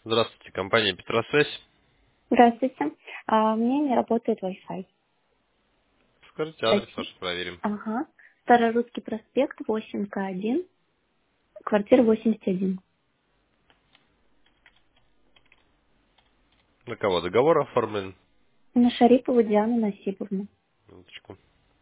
Здравствуйте, компания Петросвязь. Здравствуйте. У меня не работает Wi-Fi. Скажите адрес Зачем? ваш, проверим. Ага. Старорусский проспект, 8К1, квартира 81. На кого договор оформлен? На Шарипову Диану Насиповну. Минуточку.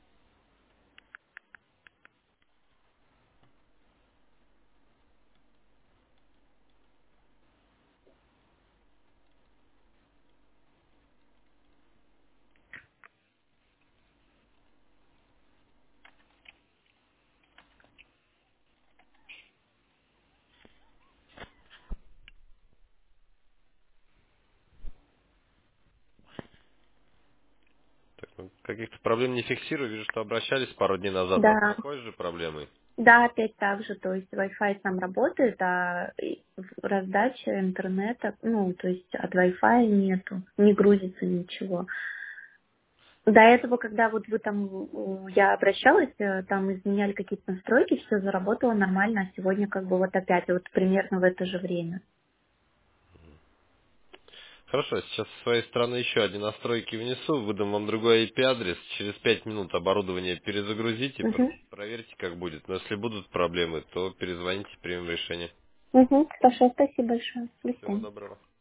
Так, ну, каких-то проблем не фиксирую. Вижу, что обращались пару дней назад с Да. такой же проблемой. Да, опять так же. То есть Wi-Fi сам работает, а раздача интернета, ну, то есть от Wi-Fi нету, не грузится ничего. До этого, когда вот вы там, я обращалась, там изменяли какие-то настройки, все заработало нормально, а сегодня как бы вот опять вот примерно в это же время. Хорошо, сейчас с своей стороны еще одни настройки внесу. Выдам вам другой IP-адрес. Через 5 минут оборудование перезагрузите. Угу. Проверьте, как будет. Но если будут проблемы, то перезвоните, примем решение. Угу. Хорошо, спасибо большое. До Всего свидания. доброго.